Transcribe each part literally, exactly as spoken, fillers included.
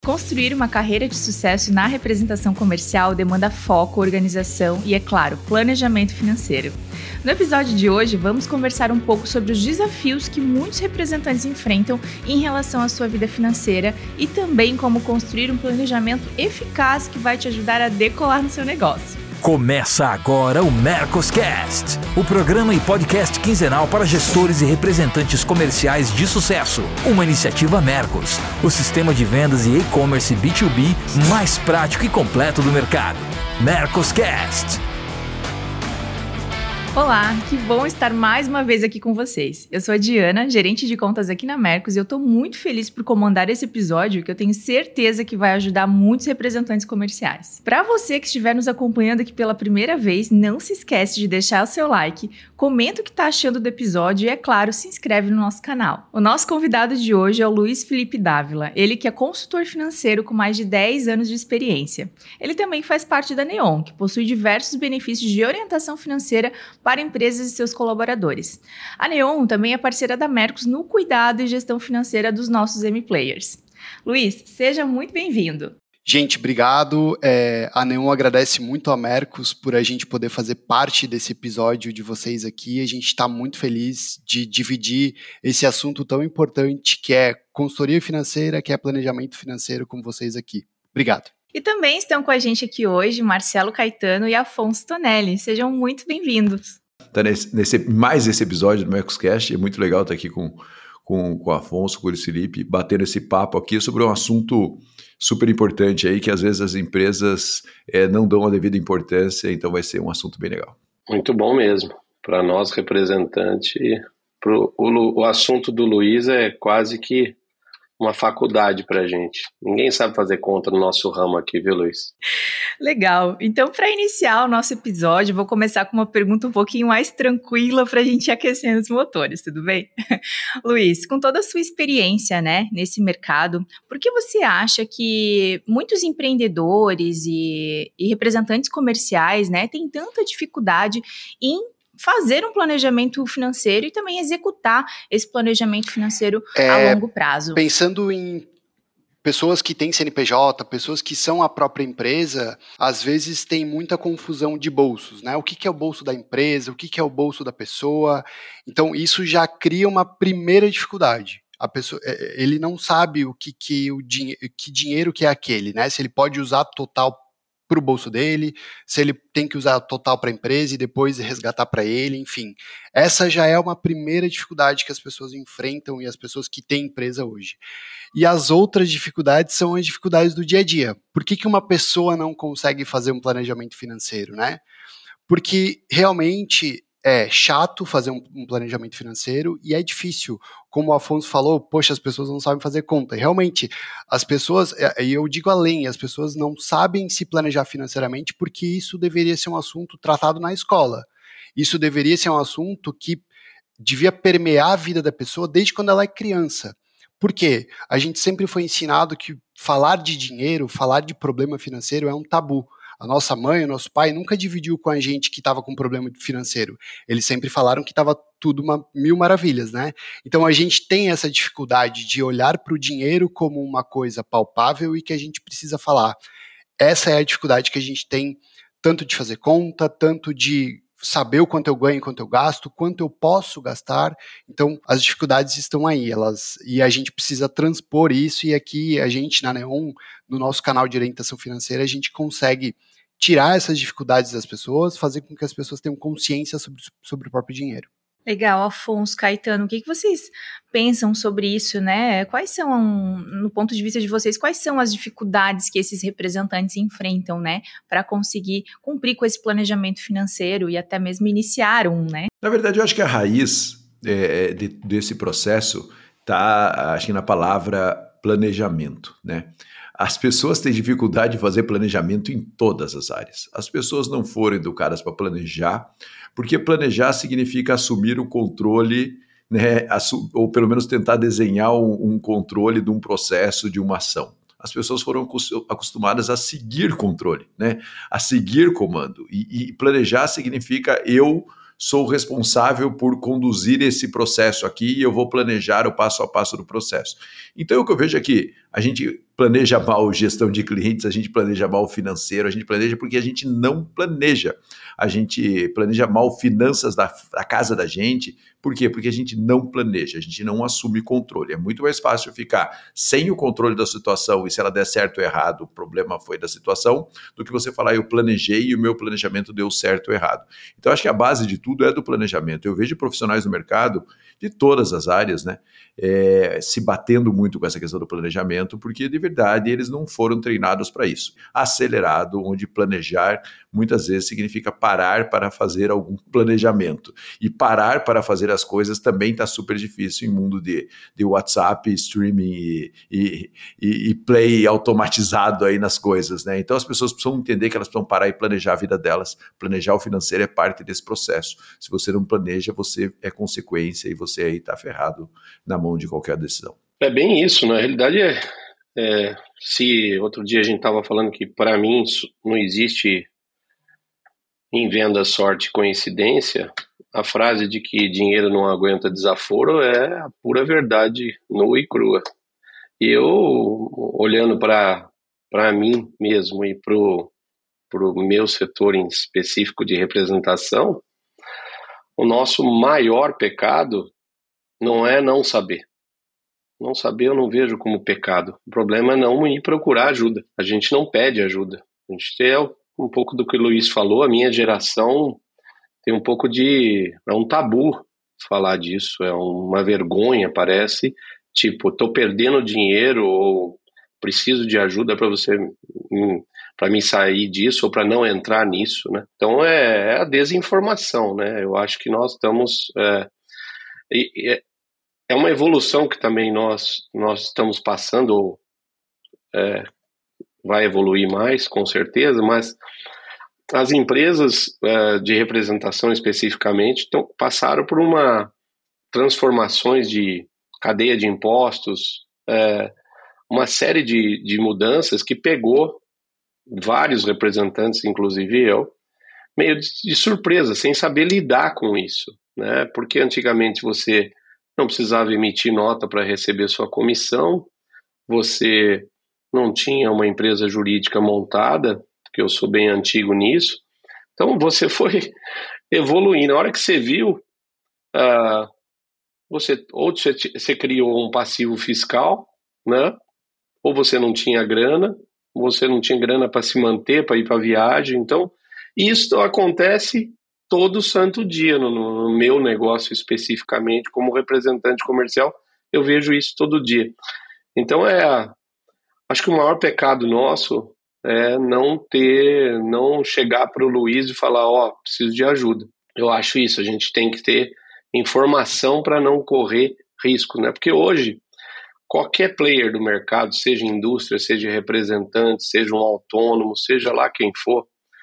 Construir uma carreira de sucesso na representação comercial demanda foco, organização e, é claro, planejamento financeiro. No episódio de hoje, vamos conversar um pouco sobre os desafios que muitos representantes enfrentam em relação à sua vida financeira e também como construir um planejamento eficaz que vai te ajudar a decolar no seu negócio. Começa agora o Mercoscast, o programa e podcast quinzenal para gestores e representantes comerciais de sucesso. Uma iniciativa Mercos, o sistema de vendas e e-commerce B dois B mais prático e completo do mercado. Mercoscast. Olá, que bom estar mais uma vez aqui com vocês. Eu sou a Diana, gerente de contas aqui na Mercos, e eu estou muito feliz por comandar esse episódio que eu tenho certeza que vai ajudar muitos representantes comerciais. Para você que estiver nos acompanhando aqui pela primeira vez, não se esquece de deixar o seu like, comenta o que está achando do episódio e, é claro, se inscreve no nosso canal. O nosso convidado de hoje é o Luiz Felipe Dávila, ele que é consultor financeiro com mais de dez anos de experiência. Ele também faz parte da Neon, que possui diversos benefícios de orientação financeira para empresas e seus colaboradores. A Neon também é parceira da Mercos no cuidado e gestão financeira dos nossos M-Players. Luiz, seja muito bem-vindo. Gente, obrigado. É, a Neon agradece muito a Mercos por a gente poder fazer parte desse episódio de vocês aqui. A gente está muito feliz de dividir esse assunto tão importante que é consultoria financeira, que é planejamento financeiro com vocês aqui. Obrigado. E também estão com a gente aqui hoje Marcelo Caetano e Afonso Tonelli. Sejam muito bem-vindos. Tá nesse, nesse, mais esse episódio do Mercoscast, é muito legal estar aqui com, com, com o Afonso, com o Luiz Felipe, batendo esse papo aqui sobre um assunto super importante aí, que às vezes as empresas é, não dão a devida importância, então vai ser um assunto bem legal. Muito bom mesmo. Para nós, representantes, pro, o, o assunto do Luiz é quase que uma faculdade pra gente. Ninguém sabe fazer conta no nosso ramo aqui, viu, Luiz? Legal. Então, para iniciar o nosso episódio, vou começar com uma pergunta um pouquinho mais tranquila para a gente ir aquecendo os motores, tudo bem? Luiz, com toda a sua experiência, né, nesse mercado, por que você acha que muitos empreendedores e, e representantes comerciais, né, têm tanta dificuldade em fazer um planejamento financeiro e também executar esse planejamento financeiro é, a longo prazo? Pensando em pessoas que têm C N P J, pessoas que são a própria empresa, às vezes tem muita confusão de bolsos, né? O que, que é o bolso da empresa, o que, que é o bolso da pessoa. Então, isso já cria uma primeira dificuldade. A pessoa, ele não sabe o que, que, o dinhe- que dinheiro que é aquele, né? Se ele pode usar total para o bolso dele, se ele tem que usar total para a empresa e depois resgatar para ele, enfim. Essa já é uma primeira dificuldade que as pessoas enfrentam e as pessoas que têm empresa hoje. E as outras dificuldades são as dificuldades do dia a dia. Por que, que uma pessoa não consegue fazer um planejamento financeiro, né? Porque realmente é chato fazer um, um planejamento financeiro e é difícil. Como o Afonso falou, poxa, as pessoas não sabem fazer conta. Realmente, as pessoas, e eu digo além, as pessoas não sabem se planejar financeiramente porque isso deveria ser um assunto tratado na escola. Isso deveria ser um assunto que devia permear a vida da pessoa desde quando ela é criança. Por quê? A gente sempre foi ensinado que falar de dinheiro, falar de problema financeiro é um tabu. A nossa mãe, o nosso pai nunca dividiu com a gente que estava com problema financeiro. Eles sempre falaram que estava tudo uma, mil maravilhas, né? Então a gente tem essa dificuldade de olhar para o dinheiro como uma coisa palpável e que a gente precisa falar. Essa é a dificuldade que a gente tem, tanto de fazer conta, tanto de saber o quanto eu ganho, quanto eu gasto, quanto eu posso gastar. Então, as dificuldades estão aí, elas, e a gente precisa transpor isso, e aqui a gente, na Neon, no nosso canal de orientação financeira, a gente consegue tirar essas dificuldades das pessoas, fazer com que as pessoas tenham consciência sobre, sobre o próprio dinheiro. Legal, Afonso, Caetano, o que, que vocês pensam sobre isso, né? Quais são, no ponto de vista de vocês, quais são as dificuldades que esses representantes enfrentam, né, para conseguir cumprir com esse planejamento financeiro e até mesmo iniciar um, né? Na verdade, eu acho que a raiz é, de, desse processo está, acho que na palavra planejamento, né? As pessoas têm dificuldade de fazer planejamento em todas as áreas. As pessoas não foram educadas para planejar, porque planejar significa assumir o controle, né, assu- ou pelo menos tentar desenhar um, um controle de um processo, de uma ação. As pessoas foram acostumadas a seguir controle, né, a seguir comando. E, e planejar significa eu sou responsável por conduzir esse processo aqui e eu vou planejar o passo a passo do processo. Então, o que eu vejo é que a gente planeja mal gestão de clientes, a gente planeja mal financeiro, a gente planeja porque a gente não planeja. A gente planeja mal finanças da, da casa da gente. Por quê? Porque a gente não planeja, a gente não assume controle. É muito mais fácil ficar sem o controle da situação e se ela der certo ou errado, o problema foi da situação, do que você falar, eu planejei e o meu planejamento deu certo ou errado. Então, acho que a base de tudo é do planejamento. Eu vejo profissionais no mercado de todas as áreas, né, é, se batendo muito com essa questão do planejamento, porque de verdade eles não foram treinados para isso. Acelerado, onde planejar muitas vezes significa parar para fazer algum planejamento. E parar para fazer as coisas também está super difícil em mundo de, de WhatsApp, streaming e, e, e, e play automatizado aí nas coisas, né? Então as pessoas precisam entender que elas precisam parar e planejar a vida delas. Planejar o financeiro é parte desse processo. Se você não planeja, você é consequência e você aí está ferrado na mão de qualquer decisão. É bem isso, na realidade é, é se outro dia a gente estava falando que para mim não existe em venda sorte coincidência, a frase de que dinheiro não aguenta desaforo é a pura verdade nua e crua. E eu, olhando para para mim mesmo e para o meu setor em específico de representação, o nosso maior pecado não é não saber. Não saber eu não vejo como pecado. O problema é não ir procurar ajuda. A gente não pede ajuda. A gente tem um pouco do que o Luiz falou, a minha geração tem um pouco de... é um tabu falar disso, é uma vergonha, parece. Tipo, tô perdendo dinheiro ou preciso de ajuda para você... para me sair disso ou para não entrar nisso, né? Então é, é a desinformação, né? Eu acho que nós estamos... É, é, é uma evolução que também nós, nós estamos passando, ou é, vai evoluir mais, com certeza, mas as empresas uh, de representação especificamente tão, passaram por uma transformações de cadeia de impostos, uh, uma série de, de mudanças que pegou vários representantes, inclusive eu, meio de, de surpresa, sem saber lidar com isso, né? Porque antigamente você não precisava emitir nota para receber sua comissão, você não tinha uma empresa jurídica montada, porque eu sou bem antigo nisso, então você foi evoluindo. Na hora que você viu, uh, você, ou você, você criou um passivo fiscal, né? Ou você não tinha grana, você não tinha grana para se manter, para ir para viagem. Então, isso acontece todo santo dia no, no meu negócio especificamente, como representante comercial, eu vejo isso todo dia. Então, é, acho que o maior pecado nosso é não ter, não chegar para o Luiz e falar, ó, oh, preciso de ajuda. Eu acho isso, a gente tem que ter informação para não correr risco, né? Porque hoje, qualquer player do mercado, seja indústria, seja representante, seja um autônomo, seja lá quem for,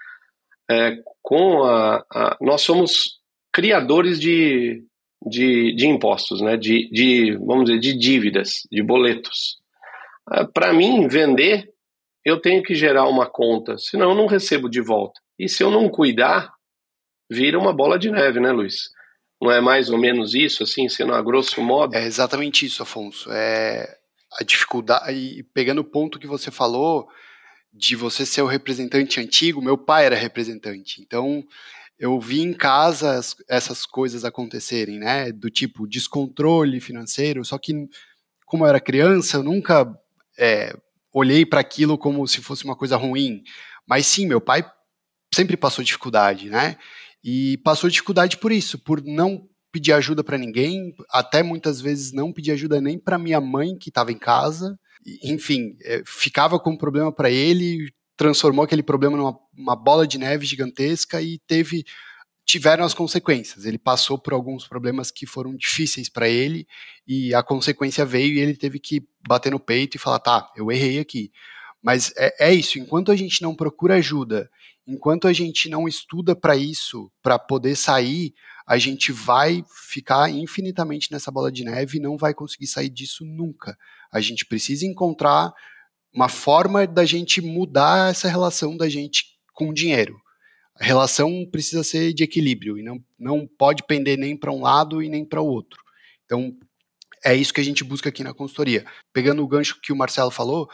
é, com a, a, nós somos criadores de, de, de impostos, né? de, de, vamos dizer, de dívidas, de boletos. É, para mim, vender, eu tenho que gerar uma conta, senão eu não recebo de volta. E se eu não cuidar, vira uma bola de neve, né, Luiz? Não é mais ou menos isso, assim, sendo a grosso modo? É exatamente isso, Afonso. É a dificuldade, e pegando o ponto que você falou, de você ser o representante antigo, meu pai era representante, então eu vi em casa as, essas coisas acontecerem, né, do tipo descontrole financeiro, só que como eu era criança, eu nunca é, olhei para aquilo como se fosse uma coisa ruim, mas sim, meu pai sempre passou dificuldade, né, e passou dificuldade por isso, por não pedir ajuda para ninguém, até muitas vezes não pedir ajuda nem para minha mãe que estava em casa, enfim, ficava com um problema para ele, transformou aquele problema numa uma bola de neve gigantesca e teve, tiveram as consequências. Ele passou por alguns problemas que foram difíceis para ele e a consequência veio e ele teve que bater no peito e falar, tá, eu errei aqui. Mas é, é isso, enquanto a gente não procura ajuda, enquanto a gente não estuda para isso, para poder sair, a gente vai ficar infinitamente nessa bola de neve e não vai conseguir sair disso nunca. A gente precisa encontrar uma forma da gente mudar essa relação da gente com o dinheiro. A relação precisa ser de equilíbrio e não, não pode pender nem para um lado e nem para o outro. Então, é isso que a gente busca aqui na consultoria. Pegando o gancho que o Marcelo falou,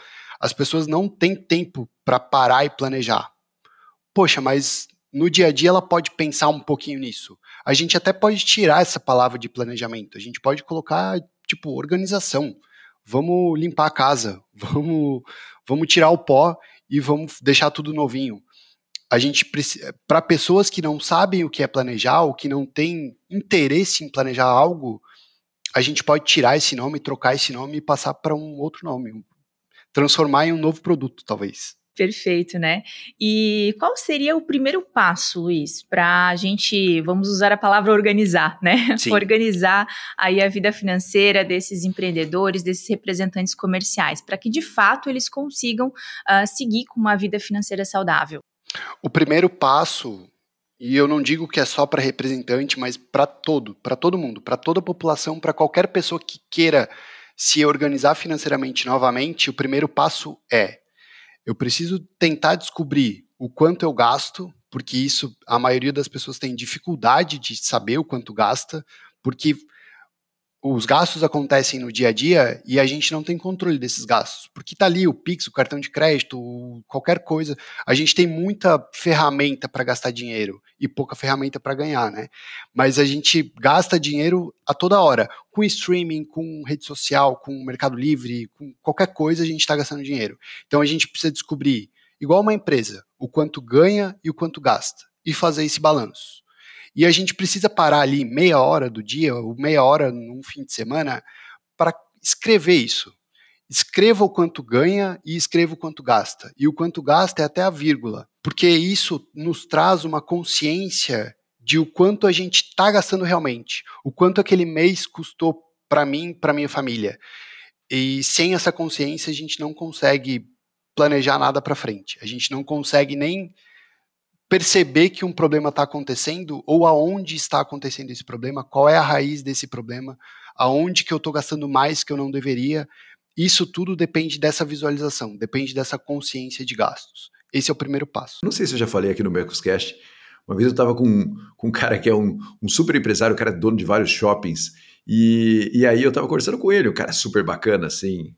As pessoas não têm tempo para parar e planejar. Poxa, mas no dia a dia ela pode pensar um pouquinho nisso. A gente até pode tirar essa palavra de planejamento. A gente pode colocar, tipo, organização. Vamos limpar a casa, vamos, vamos tirar o pó e vamos deixar tudo novinho. A gente precisa, para pessoas que não sabem o que é planejar, ou que não têm interesse em planejar algo, a gente pode tirar esse nome, trocar esse nome e passar para um outro nome, transformar em um novo produto, talvez. Perfeito, né? E qual seria o primeiro passo, Luiz, para a gente, vamos usar a palavra organizar, né? Sim. Organizar aí a vida financeira desses empreendedores, desses representantes comerciais, para que de fato eles consigam uh, seguir com uma vida financeira saudável. O primeiro passo, e eu não digo que é só para representante, mas para todo, para todo mundo, para toda a população, para qualquer pessoa que queira se organizar financeiramente novamente, o primeiro passo é: eu preciso tentar descobrir o quanto eu gasto, porque isso, a maioria das pessoas tem dificuldade de saber o quanto gasta, porque os gastos acontecem no dia a dia e a gente não tem controle desses gastos, porque tá ali o Pix, o cartão de crédito, qualquer coisa. A gente tem muita ferramenta para gastar dinheiro e pouca ferramenta para ganhar, né? Mas a gente gasta dinheiro a toda hora, com streaming, com rede social, com Mercado Livre, com qualquer coisa a gente está gastando dinheiro. Então a gente precisa descobrir, igual uma empresa, o quanto ganha e o quanto gasta, e fazer esse balanço. E a gente precisa parar ali meia hora do dia, ou meia hora num fim de semana, para escrever isso. Escreva o quanto ganha e escreva o quanto gasta. E o quanto gasta é até a vírgula, porque isso nos traz uma consciência de o quanto a gente está gastando realmente, o quanto aquele mês custou para mim, para minha família. E sem essa consciência a gente não consegue planejar nada para frente. A gente não consegue nem perceber que um problema está acontecendo, ou aonde está acontecendo esse problema, qual é a raiz desse problema, aonde que eu estou gastando mais que eu não deveria. Isso tudo depende dessa visualização, depende dessa consciência de gastos. Esse é o primeiro passo. Não sei se eu já falei aqui no Mercoscast, uma vez eu estava com, com um cara que é um, um super empresário, o cara é dono de vários shoppings, e, e aí eu estava conversando com ele, o cara é super bacana, assim,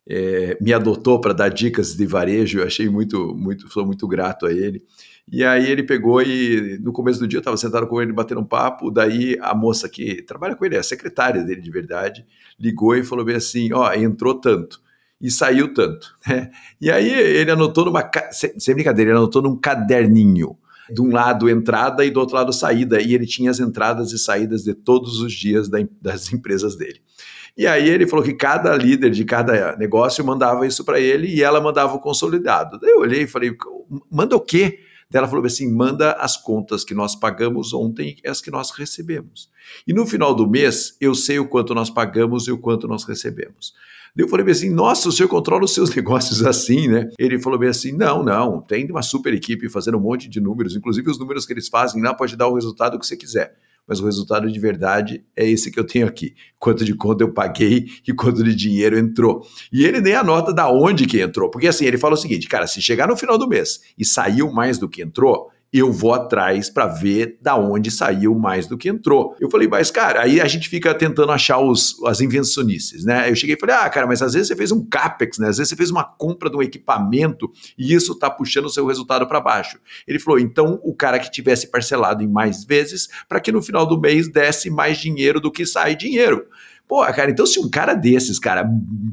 é, me adotou para dar dicas de varejo, eu achei muito, muito, sou muito grato a ele. E aí ele pegou e no começo do dia eu estava sentado com ele batendo um papo, daí a moça que trabalha com ele, a secretária dele de verdade, ligou e falou bem assim, ó, entrou tanto e saiu tanto, né? E aí ele anotou numa, sem brincadeira, ele anotou num caderninho, de um lado entrada e do outro lado saída, e ele tinha as entradas e saídas de todos os dias da, das empresas dele. E aí ele falou que cada líder de cada negócio mandava isso para ele e ela mandava o consolidado. Daí eu olhei e falei, manda o quê? Daí ela falou assim, manda as contas que nós pagamos ontem e as que nós recebemos. E no final do mês, eu sei o quanto nós pagamos e o quanto nós recebemos. Daí eu falei bem assim, nossa, o senhor controla os seus negócios assim, né? Ele falou bem assim, não, não, tem uma super equipe fazendo um monte de números, inclusive os números que eles fazem, não pode dar o resultado que você quiser. Mas o resultado de verdade é esse que eu tenho aqui. Quanto de conta eu paguei e quanto de dinheiro entrou. E ele nem anota da onde que entrou. Porque assim, ele fala o seguinte, cara, se chegar no final do mês e saiu mais do que entrou, eu vou atrás para ver da onde saiu mais do que entrou. Eu falei, mas cara, aí a gente fica tentando achar os, as invencionices, né? Eu cheguei e falei, ah, cara, mas às vezes você fez um CAPEX, né? Às vezes você fez uma compra de um equipamento e isso tá puxando o seu resultado para baixo. Ele falou, então o cara que tivesse parcelado em mais vezes para que no final do mês desse mais dinheiro do que sai dinheiro. Pô, cara, então se um cara desses, cara,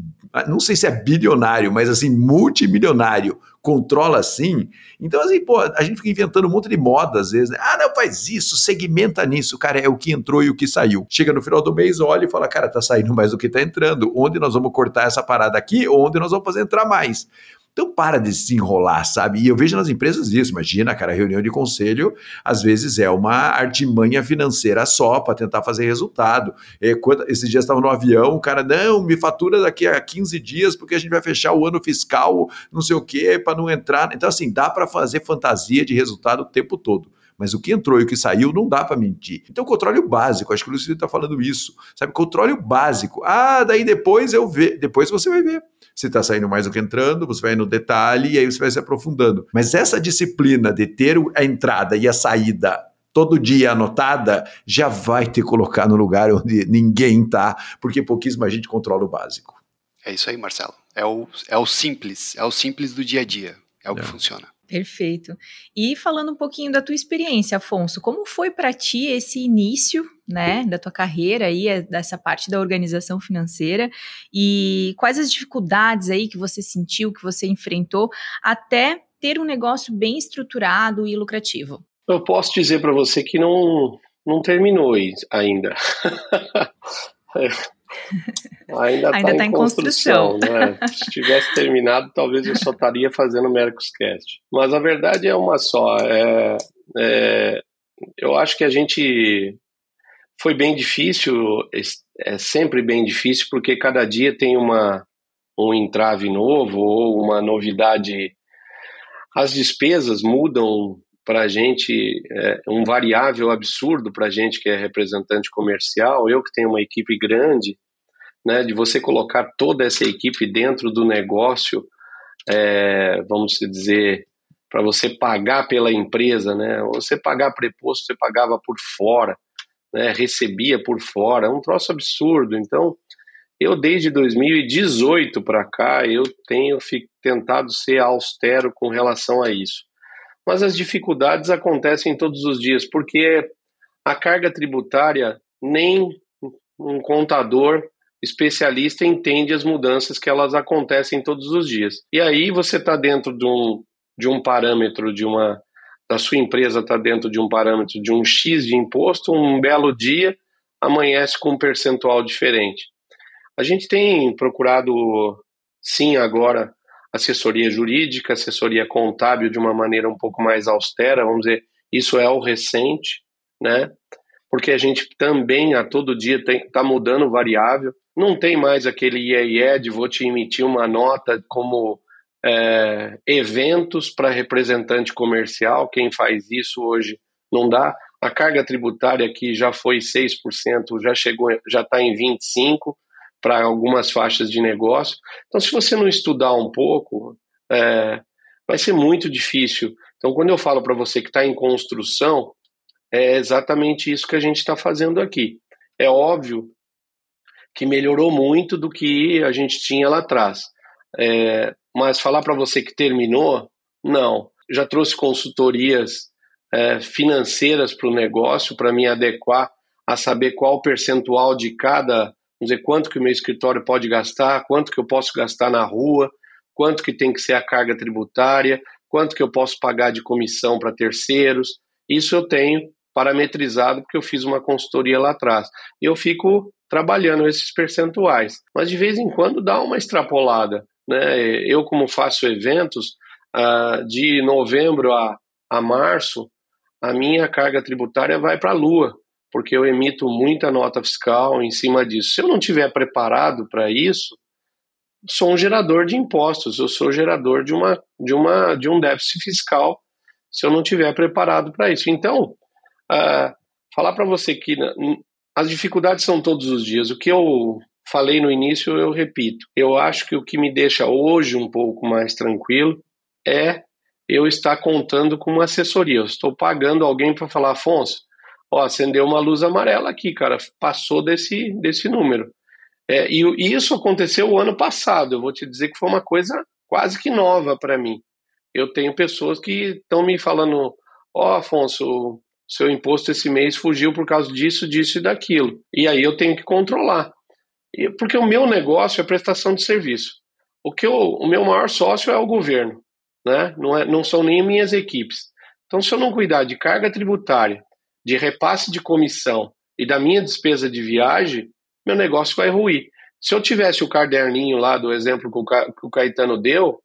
não sei se é bilionário, mas assim, multimilionário, controla assim, então assim, pô, a gente fica inventando um monte de moda às vezes, né? Ah, não, faz isso, segmenta nisso, cara, é o que entrou e o que saiu. Chega no final do mês, olha e fala, cara, tá saindo mais do que tá entrando, onde nós vamos cortar essa parada aqui, ou onde nós vamos fazer entrar mais. Então para de se enrolar, sabe? E eu vejo nas empresas isso, imagina, cara, reunião de conselho, às vezes é uma artimanha financeira só para tentar fazer resultado. É, quando, esses dias estava no avião, o cara, não, me fatura daqui a quinze dias porque a gente vai fechar o ano fiscal, não sei o quê, para não entrar. Então assim, dá para fazer fantasia de resultado o tempo todo. Mas o que entrou e o que saiu não dá para mentir. Então controle o básico, acho que o Luciano está falando isso, sabe? Controle o básico. Ah, daí depois eu vejo, depois você vai ver. Se está saindo mais do que entrando, você vai no detalhe e aí você vai se aprofundando. Mas essa disciplina de ter a entrada e a saída todo dia anotada, já vai te colocar no lugar onde ninguém está, porque pouquíssima gente controla o básico. É isso aí, Marcelo. É o, é o simples, é o simples do dia a dia, é o É. que funciona. Perfeito. E falando um pouquinho da tua experiência, Afonso, como foi para ti esse início, né, da tua carreira aí, dessa parte da organização financeira, e quais as dificuldades aí que você sentiu, que você enfrentou, até ter um negócio bem estruturado e lucrativo? Eu posso dizer para você que não, não terminou ainda. Ainda está em, tá em construção, construção. Não é? Se tivesse terminado, talvez eu só estaria fazendo Mercoscast. Mas a verdade é uma só. É, é, eu acho que a gente foi bem difícil, é sempre bem difícil, porque cada dia tem uma, um entrave novo ou uma novidade. As despesas mudam para a gente, é, um variável absurdo para a gente que é representante comercial. Eu que tenho uma equipe grande, né, de você colocar toda essa equipe dentro do negócio, é, vamos dizer, para você pagar pela empresa, né, você pagar preposto, você pagava por fora, né, recebia por fora, é um troço absurdo. Então, eu desde dois mil e dezoito para cá, eu tenho tentado ser austero com relação a isso. Mas as dificuldades acontecem todos os dias, porque a carga tributária, nem um contador especialista entende as mudanças que elas acontecem todos os dias. E aí você está dentro de um, de um parâmetro, de uma, da sua empresa está dentro de um parâmetro de um X de imposto, um belo dia amanhece com um percentual diferente. A gente tem procurado, sim, agora, assessoria jurídica, assessoria contábil de uma maneira um pouco mais austera, vamos dizer, isso é o recente, né? Porque a gente também a todo dia está mudando variável, não tem mais aquele I E E de vou te emitir uma nota como é, eventos para representante comercial, quem faz isso hoje não dá. A carga tributária que já foi seis por cento, já chegou, já está em vinte e cinco por cento para algumas faixas de negócio. Então, se você não estudar um pouco, é, vai ser muito difícil. Então, quando eu falo para você que está em construção, é exatamente isso que a gente está fazendo aqui. É óbvio que melhorou muito do que a gente tinha lá atrás. É, mas falar para você que terminou, não. Já trouxe consultorias é, financeiras para o negócio, para me adequar a saber qual o percentual de cada, vamos dizer, quanto que o meu escritório pode gastar, quanto que eu posso gastar na rua, quanto que tem que ser a carga tributária, quanto que eu posso pagar de comissão para terceiros. Isso eu tenho parametrizado porque eu fiz uma consultoria lá atrás. E eu fico trabalhando esses percentuais. Mas de vez em quando dá uma extrapolada, né? Eu, como faço eventos, uh, de novembro a, a março, a minha carga tributária vai para a lua, porque eu emito muita nota fiscal em cima disso. Se eu não estiver preparado para isso, sou um gerador de impostos, eu sou gerador de, uma, de, uma, de um déficit fiscal se eu não estiver preparado para isso. Então, uh, falar para você que as dificuldades são todos os dias. O que eu falei no início, eu repito. Eu acho que o que me deixa hoje um pouco mais tranquilo é eu estar contando com uma assessoria. Eu estou pagando alguém para falar, Afonso, ó, acendeu uma luz amarela aqui, cara, passou desse, desse número. É, e, e isso aconteceu o ano passado. Eu vou te dizer que foi uma coisa quase que nova para mim. Eu tenho pessoas que estão me falando, ó, Afonso, seu imposto esse mês fugiu por causa disso, disso e daquilo. E aí eu tenho que controlar. E, porque o meu negócio é prestação de serviço. O, que eu, o meu maior sócio é o governo, né? Não, é, não são nem minhas equipes. Então, se eu não cuidar de carga tributária, de repasse de comissão e da minha despesa de viagem, meu negócio vai ruir. Se eu tivesse o caderninho lá do exemplo que o, Ca, que o Caetano deu,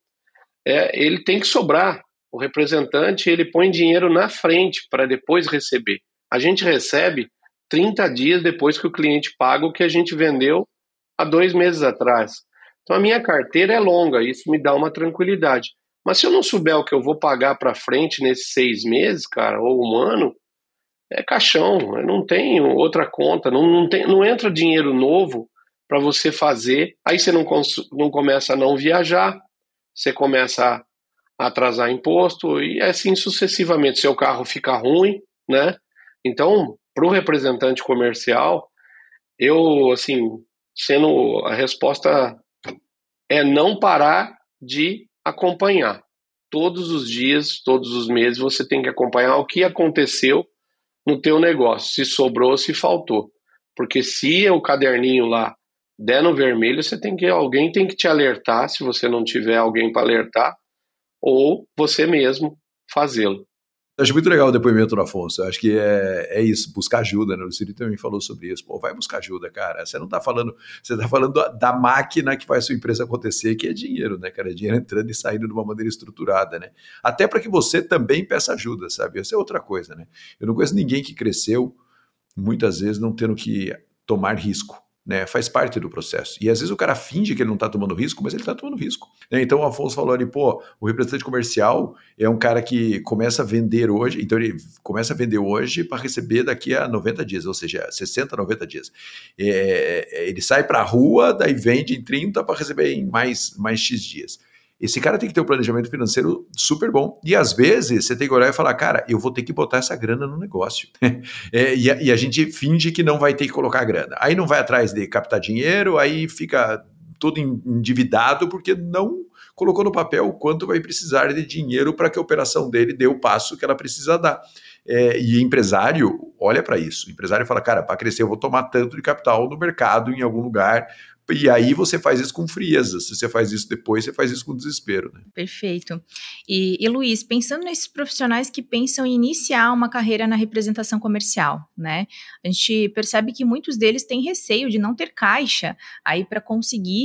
é, ele tem que sobrar. O representante, ele põe dinheiro na frente para depois receber. A gente recebe trinta dias depois que o cliente paga o que a gente vendeu há dois meses atrás. Então a minha carteira é longa, isso me dá uma tranquilidade. Mas se eu não souber o que eu vou pagar para frente nesses seis meses, cara, ou um ano, é caixão, não tem outra conta, não, não, tem, não entra dinheiro novo para você fazer. Aí você não, cons- não começa a não viajar, você começa a atrasar imposto e assim sucessivamente. Seu carro fica ruim, né? Então, para o representante comercial, eu, assim, sendo a resposta é não parar de acompanhar. Todos os dias, todos os meses, você tem que acompanhar o que aconteceu no teu negócio, se sobrou, se faltou. Porque se o caderninho lá der no vermelho, você tem que, alguém tem que te alertar, se você não tiver alguém para alertar, ou você mesmo fazê-lo. Eu acho muito legal o depoimento do Afonso. Eu acho que é, é isso, buscar ajuda, né? O Lucílio também falou sobre isso. Pô, vai buscar ajuda, cara. Você não está falando, você está falando da, da máquina que faz a sua empresa acontecer, que é dinheiro, né, cara? É dinheiro entrando e saindo de uma maneira estruturada, né? Até para que você também peça ajuda, sabe? Essa é outra coisa, né? Eu não conheço ninguém que cresceu, muitas vezes, não tendo que tomar risco. Né, faz parte do processo. E às vezes o cara finge que ele não está tomando risco, mas ele está tomando risco. Né? Então o Afonso falou ali, pô, o representante comercial é um cara que começa a vender hoje, então ele começa a vender hoje para receber daqui a noventa dias, ou seja, sessenta, noventa dias. É, ele sai para a rua, daí vende em trinta para receber em mais, mais X dias. Esse cara tem que ter um planejamento financeiro super bom. E às vezes você tem que olhar e falar, cara, eu vou ter que botar essa grana no negócio. é, e, a, e a gente finge que não vai ter que colocar grana. Aí não vai atrás de captar dinheiro, aí fica todo endividado porque não colocou no papel o quanto vai precisar de dinheiro para que a operação dele dê o passo que ela precisa dar. É, e empresário olha para isso. O empresário fala, cara, para crescer eu vou tomar tanto de capital no mercado, em algum lugar. E aí você faz isso com frieza. Se você faz isso depois, você faz isso com desespero. Né? Perfeito. E, e Luiz, pensando nesses profissionais que pensam em iniciar uma carreira na representação comercial, né? A gente percebe que muitos deles têm receio de não ter caixa aí para conseguir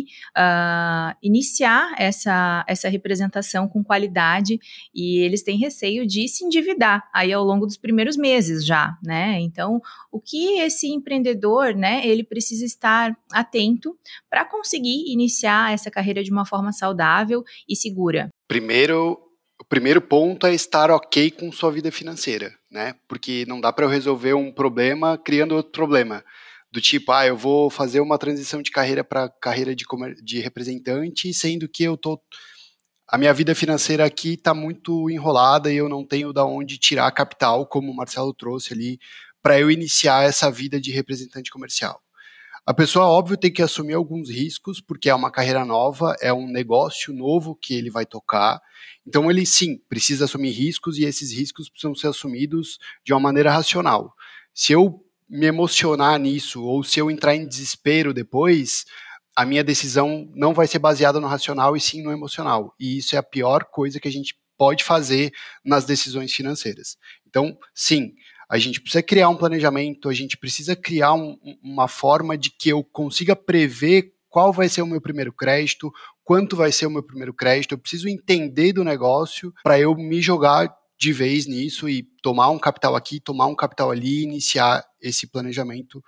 uh, iniciar essa, essa representação com qualidade, e eles têm receio de se endividar aí ao longo dos primeiros meses já, né? Então, o que esse empreendedor, né, ele precisa estar atento para conseguir iniciar essa carreira de uma forma saudável e segura? Primeiro, o primeiro ponto é estar ok com sua vida financeira, né? Porque não dá para eu resolver um problema criando outro problema. Do tipo, ah, eu vou fazer uma transição de carreira para carreira de, comer- de representante, sendo que eu tô... A minha vida financeira aqui está muito enrolada e eu não tenho da onde tirar capital, como o Marcelo trouxe ali, para eu iniciar essa vida de representante comercial. A pessoa, óbvio, tem que assumir alguns riscos, porque é uma carreira nova, é um negócio novo que ele vai tocar. Então, ele, sim, precisa assumir riscos, e esses riscos precisam ser assumidos de uma maneira racional. Se eu me emocionar nisso, ou se eu entrar em desespero depois, a minha decisão não vai ser baseada no racional, e sim no emocional. E isso é a pior coisa que a gente pode fazer nas decisões financeiras. Então, sim, a gente precisa criar um planejamento, a gente precisa criar um, uma forma de que eu consiga prever qual vai ser o meu primeiro crédito, quanto vai ser o meu primeiro crédito. Eu preciso entender do negócio para eu me jogar de vez nisso e tomar um capital aqui, tomar um capital ali e iniciar esse planejamento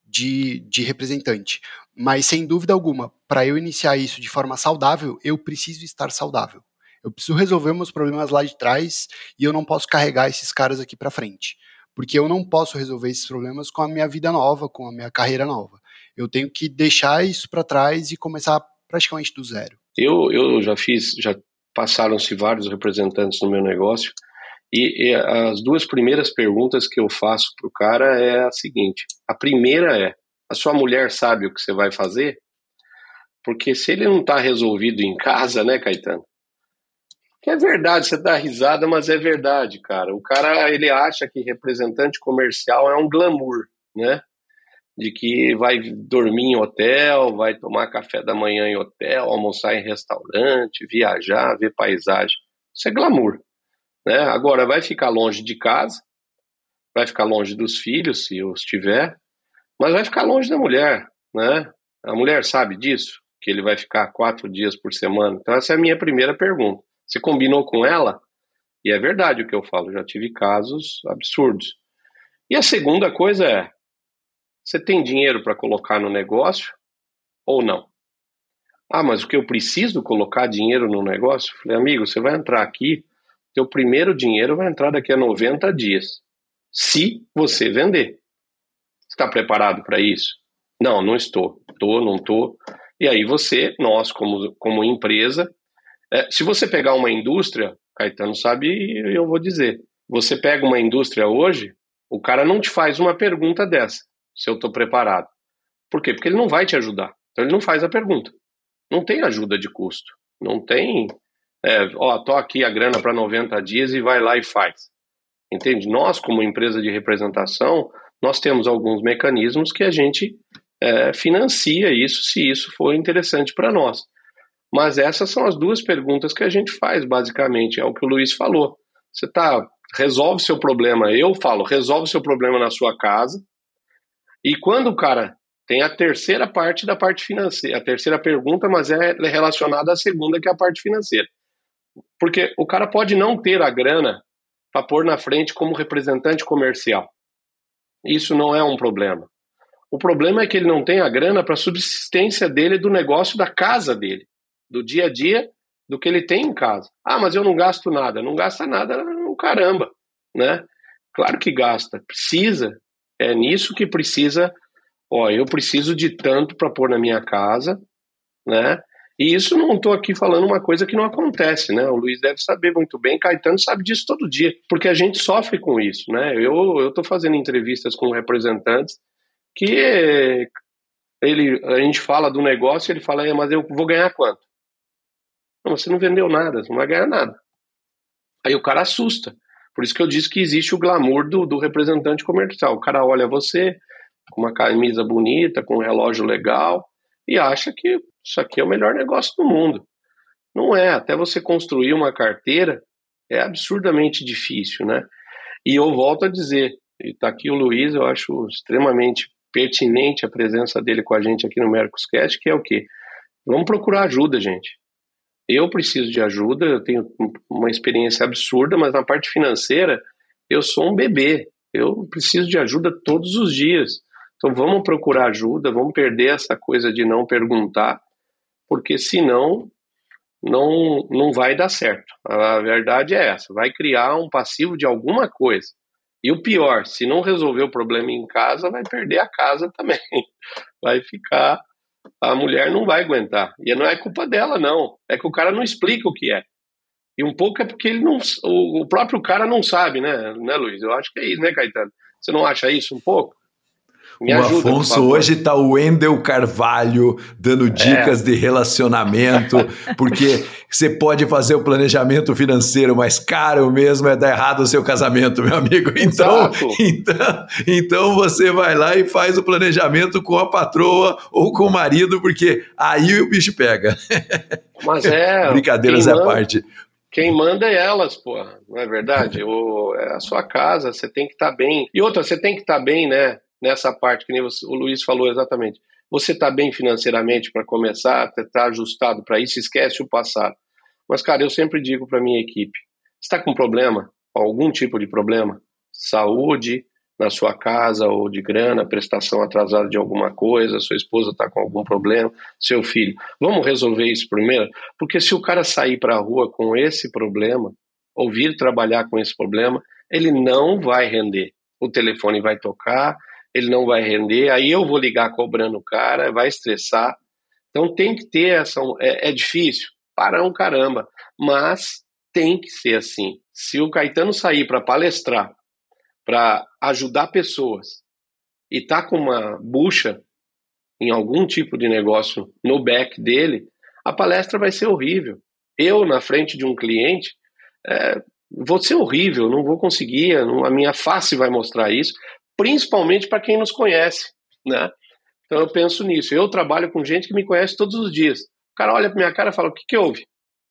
de, de representante. Mas, sem dúvida alguma, para eu iniciar isso de forma saudável, eu preciso estar saudável. Eu preciso resolver meus problemas lá de trás e eu não posso carregar esses caras aqui para frente. Porque eu não posso resolver esses problemas com a minha vida nova, com a minha carreira nova. Eu tenho que deixar isso para trás e começar praticamente do zero. Eu, eu já fiz, já passaram-se vários representantes no meu negócio, e, e as duas primeiras perguntas que eu faço para o cara é a seguinte. A primeira é, a sua mulher sabe o que você vai fazer? Porque se ele não está resolvido em casa, né, Caetano? Que é verdade, você dá risada, mas é verdade, cara. O cara, ele acha que representante comercial é um glamour, né? De que vai dormir em hotel, vai tomar café da manhã em hotel, almoçar em restaurante, viajar, ver paisagem. Isso é glamour, né? Agora, vai ficar longe de casa, vai ficar longe dos filhos, se os tiver, mas vai ficar longe da mulher, né? A mulher sabe disso, que ele vai ficar quatro dias por semana. Então, essa é a minha primeira pergunta. Você combinou com ela? E é verdade o que eu falo, já tive casos absurdos. E a segunda coisa é, você tem dinheiro para colocar no negócio ou não? Ah, mas o que eu preciso colocar dinheiro no negócio? Falei, amigo, você vai entrar aqui, teu primeiro dinheiro vai entrar daqui a noventa dias, se você vender. Está preparado para isso? Não, não estou. Estou, não estou. E aí você, nós como, como empresa, É, se você pegar uma indústria, Caetano sabe, eu vou dizer, você pega uma indústria hoje, o cara não te faz uma pergunta dessa, se eu estou preparado. Por quê? Porque ele não vai te ajudar, então ele não faz a pergunta. Não tem ajuda de custo. Não tem, é, ó, tô aqui a grana para noventa dias e vai lá e faz. Entende? Nós, como empresa de representação, nós temos alguns mecanismos que a gente é, financia isso, se isso for interessante para nós. Mas essas são as duas perguntas que a gente faz, basicamente. É o que o Luiz falou. Você tá, resolve seu problema, eu falo, resolve seu problema na sua casa. E quando o cara tem a terceira parte da parte financeira, a terceira pergunta, mas é relacionada à segunda, que é a parte financeira. Porque o cara pode não ter a grana para pôr na frente como representante comercial. Isso não é um problema. O problema é que ele não tem a grana para a subsistência dele do negócio da casa dele, do dia a dia, do que ele tem em casa. Ah, mas eu não gasto nada. Não gasta nada, não, caramba, né? Claro que gasta, precisa. É nisso que precisa, ó, eu preciso de tanto para pôr na minha casa, né? E isso não estou aqui falando uma coisa que não acontece, né? O Luiz deve saber muito bem, Caetano sabe disso todo dia, porque a gente sofre com isso, né? Eu estou fazendo entrevistas com representantes que ele, a gente fala do negócio e ele fala, é, mas eu vou ganhar quanto? Não, você não vendeu nada, você não vai ganhar nada. Aí o cara assusta. Por isso que eu disse que existe o glamour do, do representante comercial. O cara olha você com uma camisa bonita, com um relógio legal e acha que isso aqui é o melhor negócio do mundo. Não é. Até você construir uma carteira é absurdamente difícil, né? E eu volto a dizer, e está aqui o Luiz, eu acho extremamente pertinente a presença dele com a gente aqui no Mercoscast, que é o quê? Vamos procurar ajuda, gente. Eu preciso de ajuda, eu tenho uma experiência absurda, mas na parte financeira eu sou um bebê. Eu preciso de ajuda todos os dias. Então vamos procurar ajuda, vamos perder essa coisa de não perguntar, porque senão não, não vai dar certo. A verdade é essa, vai criar um passivo de alguma coisa. E o pior, se não resolver o problema em casa, vai perder a casa também. Vai ficar... A mulher não vai aguentar. E não é culpa dela, não. É que o cara não explica o que é. E um pouco é porque ele não, o próprio cara não sabe, né, né, Luiz? Eu acho que é isso, né, Caetano? Você não acha isso um pouco? Me o ajuda, Afonso hoje está o Wendel Carvalho dando dicas é. de relacionamento, porque você pode fazer o planejamento financeiro, mas caro mesmo é dar errado o seu casamento, meu amigo. Então, então, então você vai lá e faz o planejamento com a patroa ou com o marido, porque aí o bicho pega. Mas é... Brincadeiras à parte. Quem manda é elas, porra, não é verdade? o, é a sua casa, você tem que estar tá bem. E outra, você tem que estar tá bem, né? Nessa parte que nem você, o Luiz falou exatamente. Você está bem financeiramente para começar, está ajustado para isso, esquece o passado. Mas, cara, eu sempre digo para minha equipe, você está com problema, algum tipo de problema, saúde na sua casa ou de grana, prestação atrasada de alguma coisa, sua esposa está com algum problema, seu filho, vamos resolver isso primeiro? Porque se o cara sair para a rua com esse problema, ou vir trabalhar com esse problema, ele não vai render. O telefone vai tocar, ele não vai render, aí eu vou ligar cobrando o cara, vai estressar. Então tem que ter essa... É, é difícil? Para um caramba. Mas tem que ser assim. Se o Caetano sair para palestrar, para ajudar pessoas, e tá com uma bucha em algum tipo de negócio no back dele, a palestra vai ser horrível. Eu, na frente de um cliente, é, vou ser horrível, não vou conseguir, a minha face vai mostrar isso, principalmente para quem nos conhece, né? Então eu penso nisso. Eu trabalho com gente que me conhece todos os dias. O cara olha para minha cara e fala, o que que houve?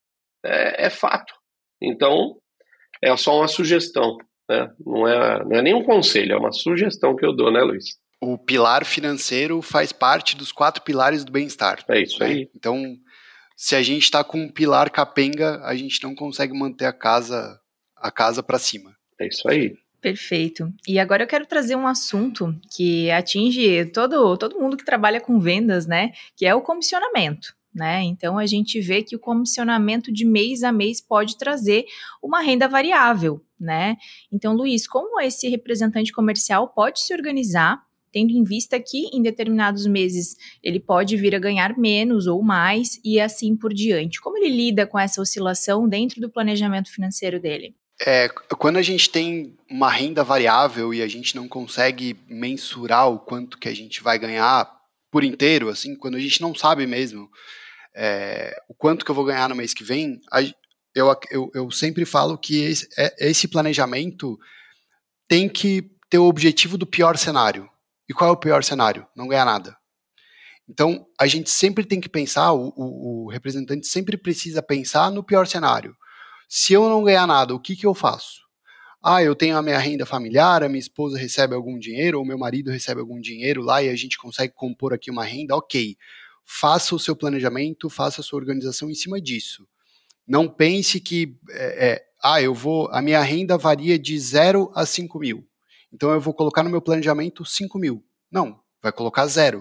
É, é fato. Então, é só uma sugestão, né? Não é, não é nem um conselho, é uma sugestão que eu dou, né, Luiz? O pilar financeiro faz parte dos quatro pilares do bem-estar. É isso, né? Aí. Então, se a gente está com um pilar capenga, a gente não consegue manter a casa, a casa para cima. É isso aí. Perfeito. E agora eu quero trazer um assunto que atinge todo, todo mundo que trabalha com vendas, né? Que é o comissionamento, né? Então a gente vê que o comissionamento de mês a mês pode trazer uma renda variável, né? Então, Luiz, como esse representante comercial pode se organizar, tendo em vista que em determinados meses ele pode vir a ganhar menos ou mais e assim por diante? Como ele lida com essa oscilação dentro do planejamento financeiro dele? É, quando a gente tem uma renda variável e a gente não consegue mensurar o quanto que a gente vai ganhar por inteiro, assim, quando a gente não sabe mesmo é, o quanto que eu vou ganhar no mês que vem, eu, eu, eu sempre falo que esse, esse planejamento tem que ter o objetivo do pior cenário. E qual é o pior cenário? Não ganhar nada. Então, a gente sempre tem que pensar, o, o, o representante sempre precisa pensar no pior cenário. Se eu não ganhar nada, o que, que eu faço? Ah, eu tenho a minha renda familiar, a minha esposa recebe algum dinheiro, ou meu marido recebe algum dinheiro lá e a gente consegue compor aqui uma renda, ok. Faça o seu planejamento, faça a sua organização em cima disso. Não pense que, é, é, ah, eu vou, a minha renda varia de zero a cinco mil. Então eu vou colocar no meu planejamento cinco mil. Não, vai colocar zero.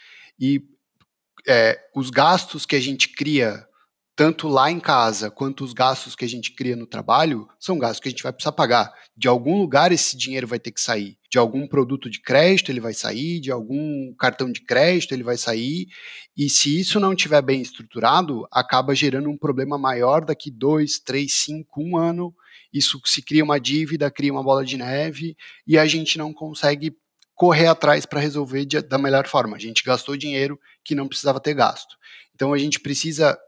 E é, os gastos que a gente cria, tanto lá em casa, quanto os gastos que a gente cria no trabalho, são gastos que a gente vai precisar pagar. De algum lugar esse dinheiro vai ter que sair. De algum produto de crédito ele vai sair, de algum cartão de crédito ele vai sair, e se isso não estiver bem estruturado, acaba gerando um problema maior daqui dois, três, cinco, um ano. Isso se cria uma dívida, cria uma bola de neve, e a gente não consegue correr atrás para resolver de, da melhor forma. A gente gastou dinheiro que não precisava ter gasto. Então a gente precisa,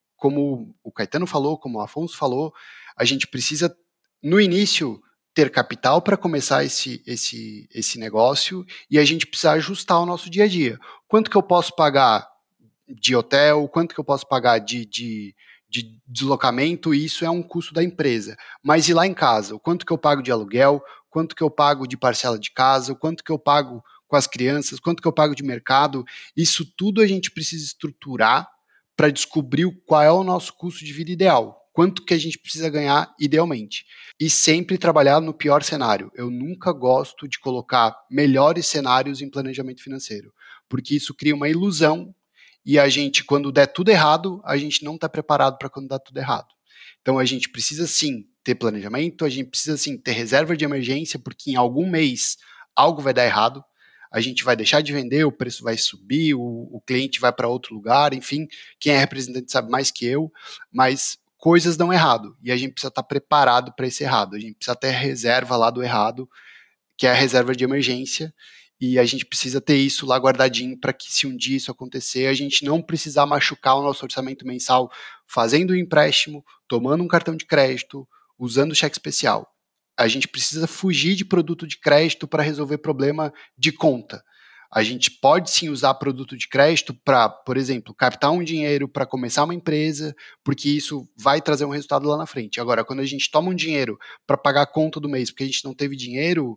como o Caetano falou, como o Afonso falou, a gente precisa, no início, ter capital para começar esse, esse, esse negócio, e a gente precisa ajustar o nosso dia a dia. Quanto que eu posso pagar de hotel, quanto que eu posso pagar de, de, de deslocamento, isso é um custo da empresa. Mas e lá em casa? O quanto que eu pago de aluguel, quanto que eu pago de parcela de casa, o quanto que eu pago com as crianças, quanto que eu pago de mercado, isso tudo a gente precisa estruturar para descobrir qual é o nosso custo de vida ideal, quanto que a gente precisa ganhar idealmente. E sempre trabalhar no pior cenário. Eu nunca gosto de colocar melhores cenários em planejamento financeiro, porque isso cria uma ilusão e a gente, quando der tudo errado, a gente não está preparado para quando dá tudo errado. Então a gente precisa sim ter planejamento, a gente precisa sim ter reserva de emergência, porque em algum mês algo vai dar errado, a gente vai deixar de vender, o preço vai subir, o, o cliente vai para outro lugar, enfim, quem é representante sabe mais que eu, mas coisas dão errado, e a gente precisa estar preparado para esse errado, a gente precisa ter reserva lá do errado, que é a reserva de emergência, e a gente precisa ter isso lá guardadinho para que se um dia isso acontecer, a gente não precisar machucar o nosso orçamento mensal fazendo um empréstimo, tomando um cartão de crédito, usando cheque especial. A gente precisa fugir de produto de crédito para resolver problema de conta. A gente pode sim usar produto de crédito para, por exemplo, captar um dinheiro para começar uma empresa, porque isso vai trazer um resultado lá na frente. Agora, quando a gente toma um dinheiro para pagar a conta do mês porque a gente não teve dinheiro,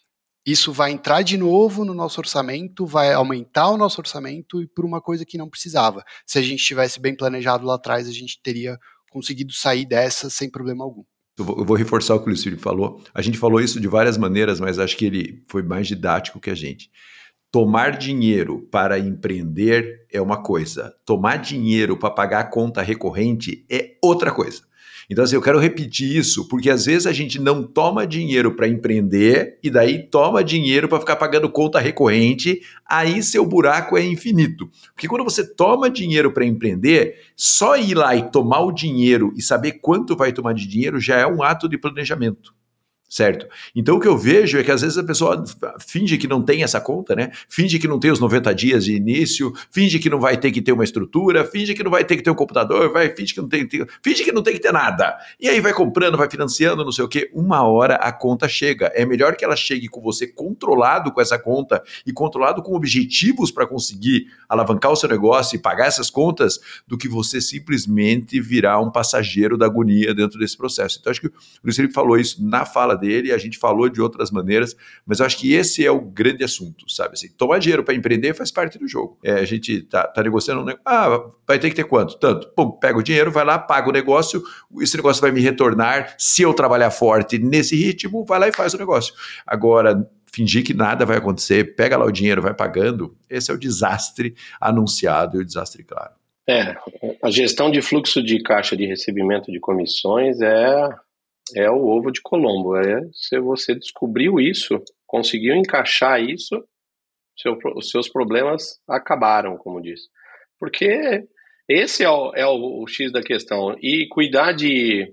isso vai entrar de novo no nosso orçamento, vai aumentar o nosso orçamento e por uma coisa que não precisava. Se a gente tivesse bem planejado lá atrás, a gente teria conseguido sair dessa sem problema algum. Eu vou, eu vou reforçar o que o Luiz Felipe falou. A gente falou isso de várias maneiras, mas acho que ele foi mais didático que a gente. Tomar dinheiro para empreender é uma coisa. Tomar dinheiro para pagar a conta recorrente é outra coisa. Então, assim, eu quero repetir isso, porque às vezes a gente não toma dinheiro para empreender e daí toma dinheiro para ficar pagando conta recorrente, aí seu buraco é infinito. Porque quando você toma dinheiro para empreender, só ir lá e tomar o dinheiro e saber quanto vai tomar de dinheiro já é um ato de planejamento. Certo? Então o que eu vejo é que às vezes a pessoa finge que não tem essa conta, né? Finge que não tem os noventa dias de início, finge que não vai ter que ter uma estrutura, finge que não vai ter que ter um computador, vai, finge que não tem, tem finge que não tem que ter nada. E aí vai comprando, vai financiando, não sei o quê. Uma hora a conta chega. É melhor que ela chegue com você controlado com essa conta e controlado com objetivos para conseguir alavancar o seu negócio e pagar essas contas do que você simplesmente virar um passageiro da agonia dentro desse processo. Então acho que o Luiz Felipe falou isso na fala dele, a gente falou de outras maneiras, mas eu acho que esse é o grande assunto, sabe? Assim, tomar dinheiro para empreender faz parte do jogo. É, a gente tá, tá negociando um negócio, ah, vai ter que ter quanto? Tanto. Pum, pega o dinheiro, vai lá, paga o negócio, esse negócio vai me retornar, se eu trabalhar forte nesse ritmo, vai lá e faz o negócio. Agora, fingir que nada vai acontecer, pega lá o dinheiro, vai pagando, esse é o desastre anunciado e o desastre claro. É, a gestão de fluxo de caixa de recebimento de comissões é... é o ovo de Colombo. É, se você descobriu isso, conseguiu encaixar isso, seu, os seus problemas acabaram, como diz. Porque esse é o, é o, o X da questão. E cuidar de,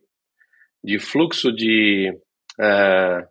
de fluxo de, é,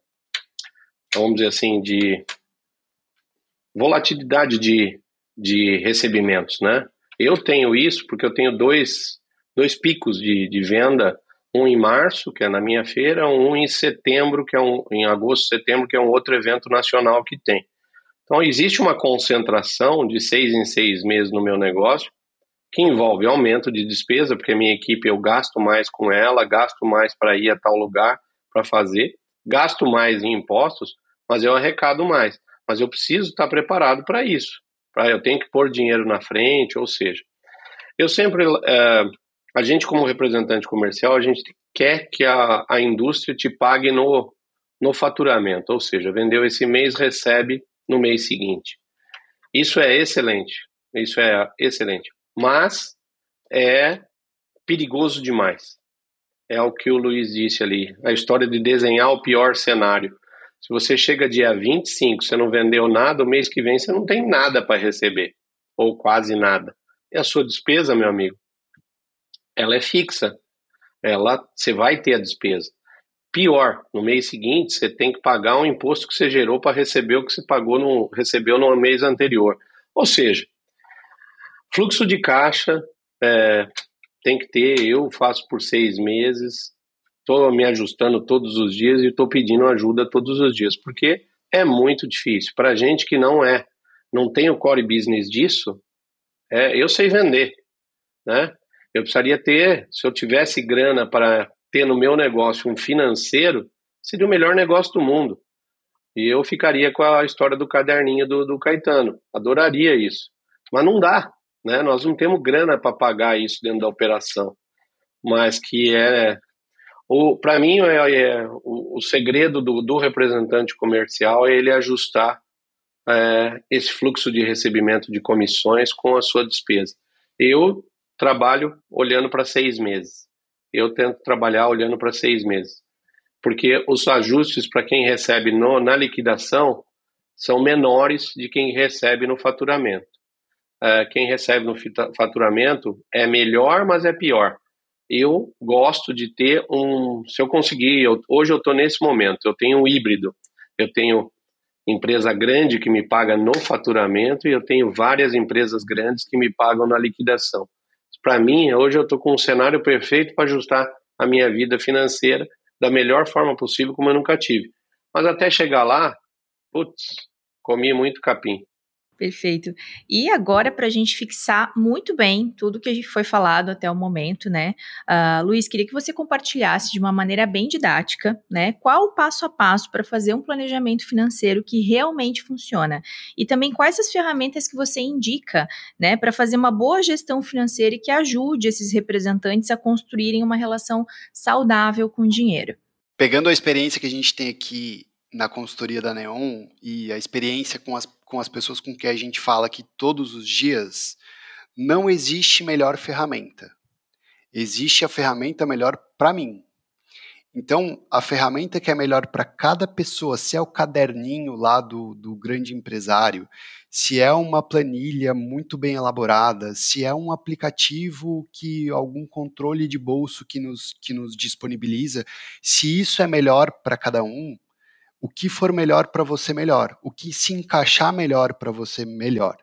vamos dizer assim, de volatilidade de, de recebimentos, né? Eu tenho isso porque eu tenho dois, dois picos de, de venda, um em março, que é na minha feira, um em setembro, que é um, em agosto, setembro, que é um outro evento nacional que tem. Então, existe uma concentração de seis em seis meses no meu negócio, que envolve aumento de despesa, porque a minha equipe eu gasto mais com ela, gasto mais para ir a tal lugar para fazer, gasto mais em impostos, mas eu arrecado mais. Mas eu preciso estar preparado para isso. Pra, eu tenho que pôr dinheiro na frente, ou seja, eu sempre, é, a gente como representante comercial, a gente quer que a, a indústria te pague no, no faturamento, ou seja, vendeu esse mês, recebe no mês seguinte. Isso é excelente, isso é excelente. Mas é perigoso demais. É o que o Luiz disse ali, a história de desenhar o pior cenário. Se você chega dia vinte e cinco, você não vendeu nada, o mês que vem você não tem nada para receber, ou quase nada. E a sua despesa, meu amigo, ela é fixa. Ela, você vai ter a despesa. Pior, no mês seguinte, você tem que pagar um imposto que você gerou para receber o que você pagou no, recebeu no mês anterior. Ou seja, fluxo de caixa é, tem que ter, eu faço por seis meses, estou me ajustando todos os dias e estou pedindo ajuda todos os dias, porque é muito difícil. Para a gente que não é, não tem o core business disso, é, eu sei vender, né? Eu precisaria ter, se eu tivesse grana para ter no meu negócio um financeiro, seria o melhor negócio do mundo. E eu ficaria com a história do caderninho do, do Caetano, adoraria isso, mas não dá. Né? Nós não temos grana para pagar isso dentro da operação, mas que é, para mim, é, é, o, o segredo do, do representante comercial é ele ajustar é, esse fluxo de recebimento de comissões com a sua despesa. Eu trabalho olhando para seis meses, eu tento trabalhar olhando para seis meses, porque os ajustes para quem recebe no, na liquidação são menores de quem recebe no faturamento. Uh, quem recebe no faturamento é melhor, mas é pior. Eu gosto de ter um... Se eu conseguir... Eu, hoje eu estou nesse momento, eu tenho um híbrido. Eu tenho empresa grande que me paga no faturamento e eu tenho várias empresas grandes que me pagam na liquidação. Para mim, hoje eu estou com um cenário perfeito para ajustar a minha vida financeira da melhor forma possível, como eu nunca tive. Mas até chegar lá, putz, comi muito capim. Perfeito. E agora, para a gente fixar muito bem tudo que foi falado até o momento, né? Uh, Luiz, queria que você compartilhasse de uma maneira bem didática, né? Qual o passo a passo para fazer um planejamento financeiro que realmente funciona? E também quais as ferramentas que você indica, né? Para fazer uma boa gestão financeira e que ajude esses representantes a construírem uma relação saudável com o dinheiro. Pegando a experiência que a gente tem aqui na consultoria da Neon e a experiência com as, com as pessoas com quem a gente fala aqui todos os dias, não existe melhor ferramenta. Existe a ferramenta melhor para mim. Então, a ferramenta que é melhor para cada pessoa, se é o caderninho lá do, do grande empresário, se é uma planilha muito bem elaborada, se é um aplicativo que algum controle de bolso que nos, que nos disponibiliza, se isso é melhor para cada um, o que for melhor para você, melhor. O que se encaixar melhor para você, melhor.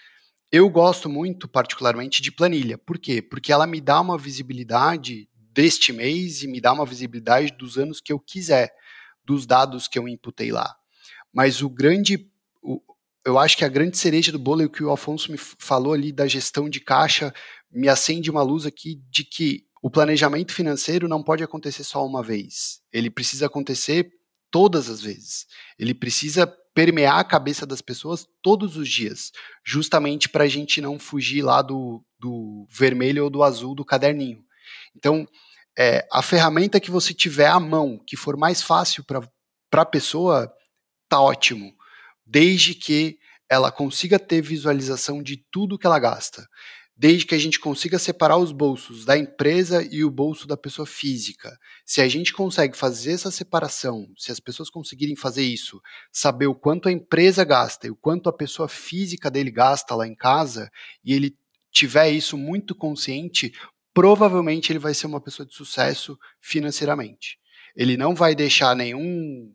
Eu gosto muito, particularmente, de planilha. Por quê? Porque ela me dá uma visibilidade deste mês e me dá uma visibilidade dos anos que eu quiser, dos dados que eu inputei lá. Mas o grande... O, eu acho que a grande cereja do bolo é o que o Afonso me falou ali da gestão de caixa, me acende uma luz aqui de que o planejamento financeiro não pode acontecer só uma vez. Ele precisa acontecer todas as vezes. Ele precisa permear a cabeça das pessoas todos os dias, justamente para a gente não fugir lá do, do vermelho ou do azul do caderninho. Então, é, a ferramenta que você tiver à mão, que for mais fácil para a pessoa, tá ótimo, desde que ela consiga ter visualização de tudo que ela gasta. Desde que a gente consiga separar os bolsos da empresa e o bolso da pessoa física. Se a gente consegue fazer essa separação, se as pessoas conseguirem fazer isso, saber o quanto a empresa gasta e o quanto a pessoa física dele gasta lá em casa, e ele tiver isso muito consciente, provavelmente ele vai ser uma pessoa de sucesso financeiramente. Ele não vai deixar nenhum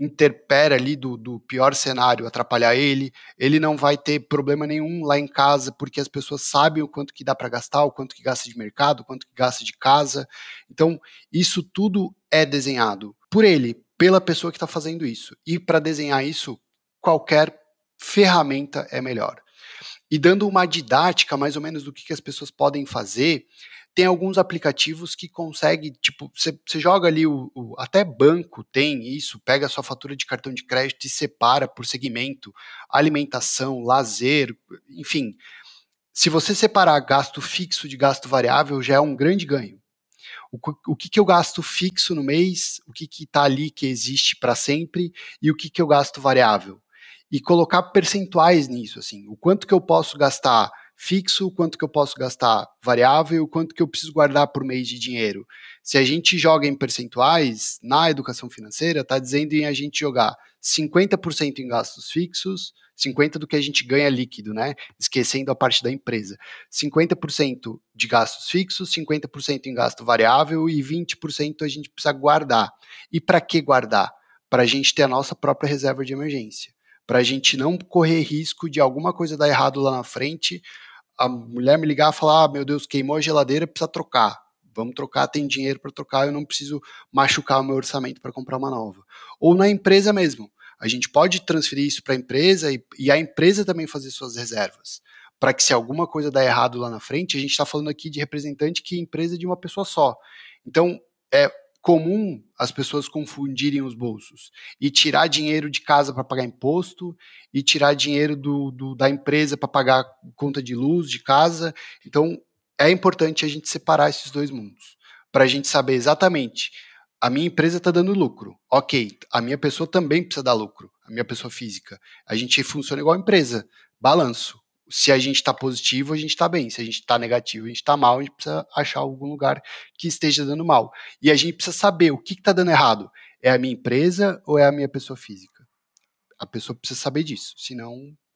interpera ali do, do pior cenário atrapalhar ele, ele não vai ter problema nenhum lá em casa, porque as pessoas sabem o quanto que dá para gastar, o quanto que gasta de mercado, o quanto que gasta de casa. Então, isso tudo é desenhado por ele, pela pessoa que está fazendo isso. E para desenhar isso, qualquer ferramenta é melhor. E dando uma didática mais ou menos do que, que as pessoas podem fazer, tem alguns aplicativos que conseguem, tipo, você joga ali, o, o até banco tem isso, pega a sua fatura de cartão de crédito e separa por segmento, alimentação, lazer, enfim. Se você separar gasto fixo de gasto variável, já é um grande ganho. O, o que, que eu gasto fixo no mês, o que está ali que existe para sempre, e o que, que eu gasto variável. E colocar percentuais nisso, assim, o quanto que eu posso gastar fixo, o quanto que eu posso gastar variável, o quanto que eu preciso guardar por mês de dinheiro. Se a gente joga em percentuais, na educação financeira, está dizendo em a gente jogar cinquenta por cento em gastos fixos, cinquenta por cento do que a gente ganha líquido, né? Esquecendo a parte da empresa. cinquenta por cento de gastos fixos, cinquenta por cento em gasto variável e vinte por cento a gente precisa guardar. E para que guardar? Para a gente ter a nossa própria reserva de emergência. Para a gente não correr risco de alguma coisa dar errado lá na frente, a mulher me ligar e falar, ah, meu Deus, queimou a geladeira, precisa trocar. Vamos trocar, tem dinheiro para trocar, eu não preciso machucar o meu orçamento para comprar uma nova. Ou na empresa mesmo. A gente pode transferir isso para a empresa e, e a empresa também fazer suas reservas. Para que se alguma coisa dar errado lá na frente, a gente está falando aqui de representante que é empresa de uma pessoa só. Então, é comum as pessoas confundirem os bolsos e tirar dinheiro de casa para pagar imposto e tirar dinheiro do, do, da empresa para pagar conta de luz de casa. Então, é importante a gente separar esses dois mundos, para a gente saber exatamente, a minha empresa está dando lucro, ok, a minha pessoa também precisa dar lucro, a minha pessoa física. A gente funciona igual a empresa, balanço. Se a gente está positivo, a gente está bem. Se a gente está negativo, a gente está mal. A gente precisa achar algum lugar que esteja dando mal. E a gente precisa saber o que está dando errado. É a minha empresa ou é a minha pessoa física? A pessoa precisa saber disso, senão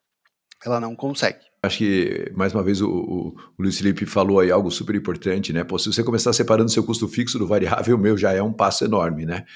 ela não consegue. Acho que, mais uma vez, o, o, o Luiz Felipe falou aí algo super importante, né? Pô, se você começar separando seu custo fixo do variável, meu, já é um passo enorme, né?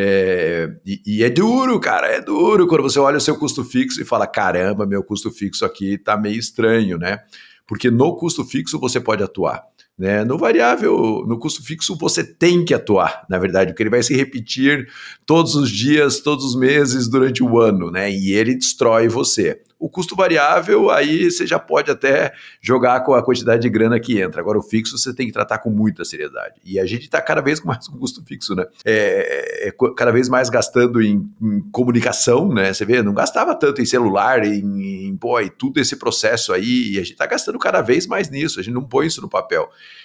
É, e, e é duro, cara, é duro quando você olha o seu custo fixo e fala, caramba, meu custo fixo aqui tá meio estranho, né? Porque no custo fixo você pode atuar. Né? No variável, no custo fixo, você tem que atuar, na verdade, porque ele vai se repetir todos os dias, todos os meses, durante o ano, né? E ele destrói você. O custo variável, aí você já pode até jogar com a quantidade de grana que entra. Agora, o fixo você tem que tratar com muita seriedade. E a gente está cada vez mais com custo fixo, né? É, é, cada vez mais gastando em, em comunicação, né? Você vê, não gastava tanto em celular, em, em pô, e tudo esse processo aí, e a gente está gastando cada vez mais nisso, a gente não põe isso no papel.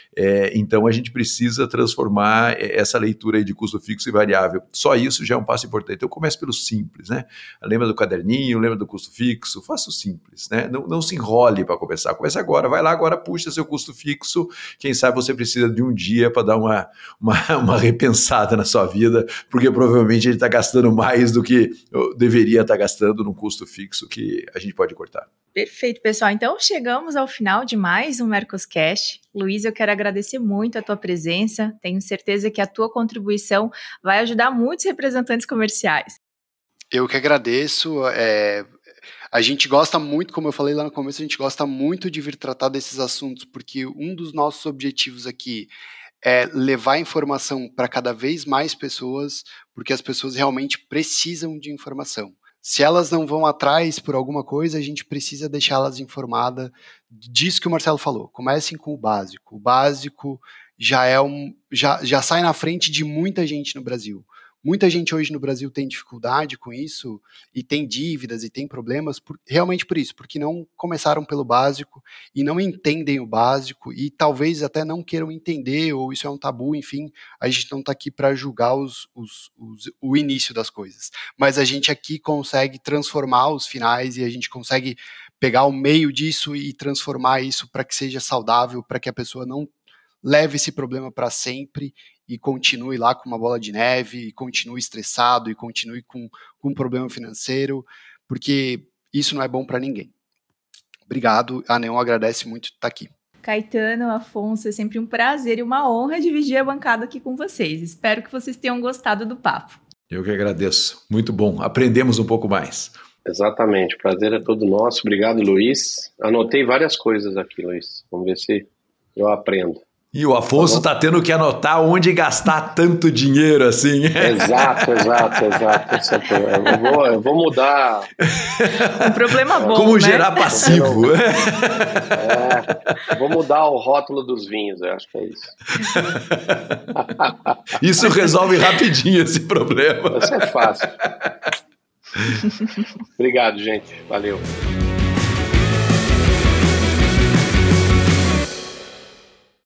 É, então a gente precisa transformar essa leitura aí de custo fixo e variável. Só isso já é um passo importante. Então comece pelo simples, né? Lembra do caderninho, lembra do custo fixo, faça o simples, né? Não, não se enrole para começar. Comece agora, vai lá agora, puxa seu custo fixo. Quem sabe você precisa de um dia para dar uma, uma, uma repensada na sua vida, porque provavelmente ele está gastando mais do que deveria estar gastando num custo fixo que a gente pode cortar. Perfeito, pessoal. Então, chegamos ao final de mais um Mercoscast. Luiz, eu quero agradecer muito a tua presença. Tenho certeza que a tua contribuição vai ajudar muitos representantes comerciais. Eu que agradeço. É, a gente gosta muito, como eu falei lá no começo, a gente gosta muito de vir tratar desses assuntos, porque um dos nossos objetivos aqui é levar informação para cada vez mais pessoas, porque as pessoas realmente precisam de informação. Se elas não vão atrás por alguma coisa, a gente precisa deixá-las informadas disso que o Marcelo falou. Comecem com o básico. O básico já, é um, já, já sai na frente de muita gente no Brasil. Muita gente hoje no Brasil tem dificuldade com isso e tem dívidas e tem problemas por, realmente por isso, porque não começaram pelo básico e não entendem o básico e talvez até não queiram entender ou isso é um tabu, enfim, a gente não está aqui para julgar os, os, os, o início das coisas, mas a gente aqui consegue transformar os finais e a gente consegue pegar o meio disso e transformar isso para que seja saudável, para que a pessoa não leve esse problema para sempre e continue lá com uma bola de neve, e continue estressado, e continue com, com um problema financeiro, porque isso não é bom para ninguém. Obrigado, a Neon agradece muito estar aqui. Caetano, Afonso, é sempre um prazer e uma honra dividir a bancada aqui com vocês. Espero que vocês tenham gostado do papo. Eu que agradeço. Muito bom. Aprendemos um pouco mais. Exatamente. O prazer é todo nosso. Obrigado, Luiz. Anotei várias coisas aqui, Luiz. Vamos ver se eu aprendo. E o Afonso está tendo que anotar onde gastar tanto dinheiro assim. Exato, exato, exato. Eu vou, eu vou mudar. Um problema bom, Como né? gerar passivo. É, vou mudar o rótulo dos vinhos, eu acho que é isso. Isso resolve rapidinho esse problema. Isso é fácil. Obrigado, gente. Valeu.